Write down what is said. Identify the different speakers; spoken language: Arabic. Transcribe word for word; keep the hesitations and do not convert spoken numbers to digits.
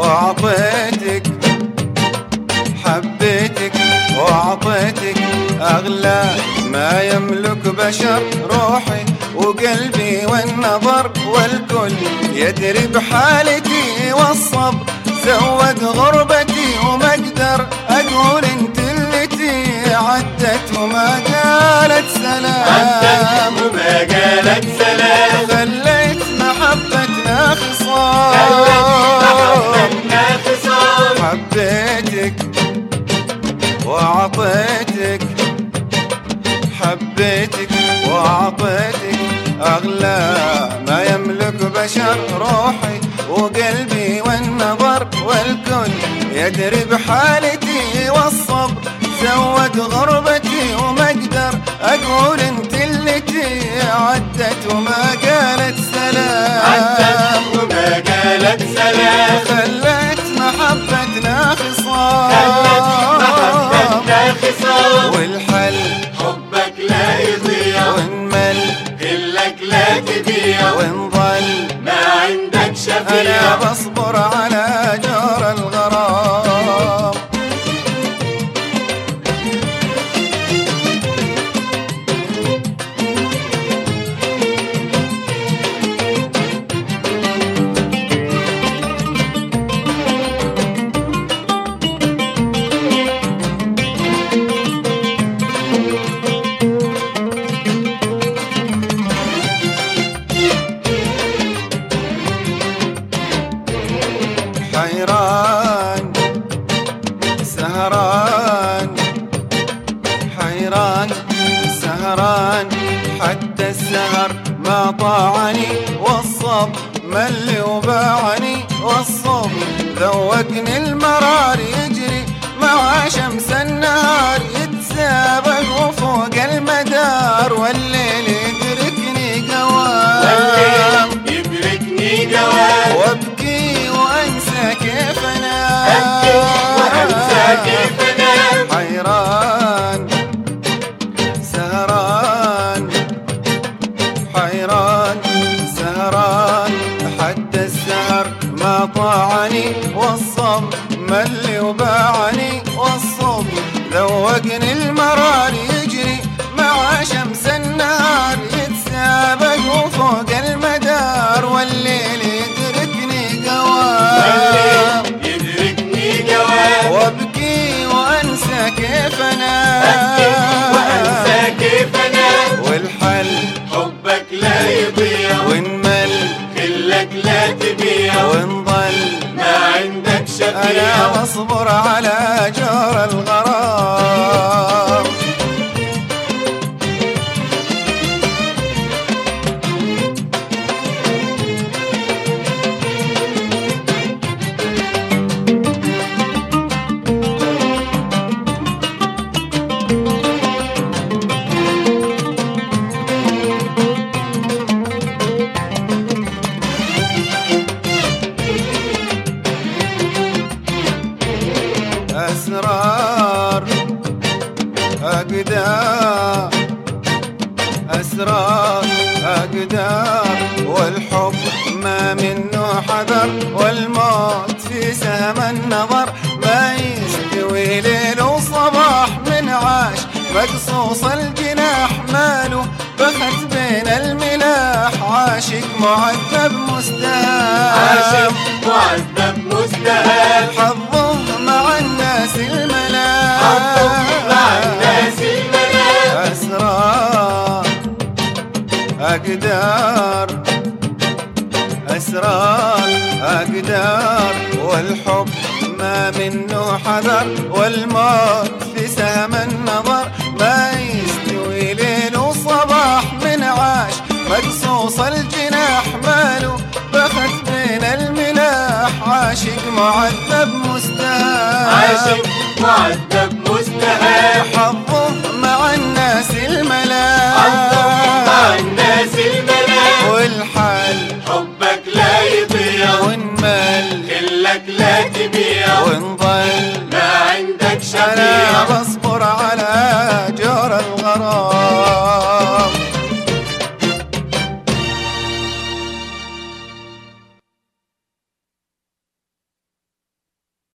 Speaker 1: وعطيتك، حبيتك وعطيتك أغلى ما يملك بشر، روحي وقلبي والنظر والكل يدري بحالتي والصبر زود غربتي، وما اقدر اقول انت التي عدت وما قالت سلام،
Speaker 2: عدت وما قالت سلام،
Speaker 1: خليت محبتنا خصام،
Speaker 2: محبتنا خصام،
Speaker 1: حبيتك وعطيتك، حبيتك وعطيتك أغلى ما يملك بشر، روحي وقلبي والنظر والكل يدري بحالتي والصبر زود غربتي، وما اقدر اقول انت التي عدت وما قالت سلام،
Speaker 2: عدت وما قالت سلام،
Speaker 1: خليت محبتنا خصام،
Speaker 2: محبتنا خصام،
Speaker 1: والحل
Speaker 2: حبك لا يضيع،
Speaker 1: ونمل
Speaker 2: كلك لا تبيع،
Speaker 1: ونظل
Speaker 2: ما عندك شفيع،
Speaker 1: انا بصبر على جور الغرام. حيران سهران، حيران سهران، حتى السهر ما طاعني، والصبر ملي وباعني، والصبر ذوقني المرار يجري مع شمس النهار، يتسابق وفوق المدار، والليل يدركني قوام،
Speaker 2: يدركني قوام،
Speaker 1: وابكي وانسى كيف انام،
Speaker 2: أبكي وأنسى كيف أنام،
Speaker 1: حيران سهران، حيران سهران، حتى السهر ما طاعني، والصبر ملي وباعني، والصبر ذوقني المرار يجري مع شمس النهار، يتسابق وفوق المدار، والليل يدركني قوام،
Speaker 2: يدركني قوام،
Speaker 1: وابكي وانسى كيف انام،
Speaker 2: أبكي وأنسى كيف أنام،
Speaker 1: والحل
Speaker 2: حبك لا يضيع،
Speaker 1: ونمل
Speaker 2: كلك لا تبيع،
Speaker 1: ونظل
Speaker 2: ما عندك شفيع،
Speaker 1: انا بصبر على جور الغرام. أسرار أقدار، أسرار أقدار، والحب ما منه حذر، والموت في سهم النظر، ما يستوي ليل وصباح من عاش مقصوص الجناح، ماله بخت بين الملاح، عاشق معذب مستهان،
Speaker 2: عاشق معذب مستهان،
Speaker 1: حظه مع الناس الملاح،
Speaker 2: حظه مع الناس الملاح،
Speaker 1: أسرار أقدار، أسرار أقدار، والحب ما منه حذر، والموت في سهم النظر، ما يستوي ليل وصباح من عاش مقصوص الجناح، ماله بخت بين الملاح، عاشق معذب مستهان،
Speaker 2: عاشق معذب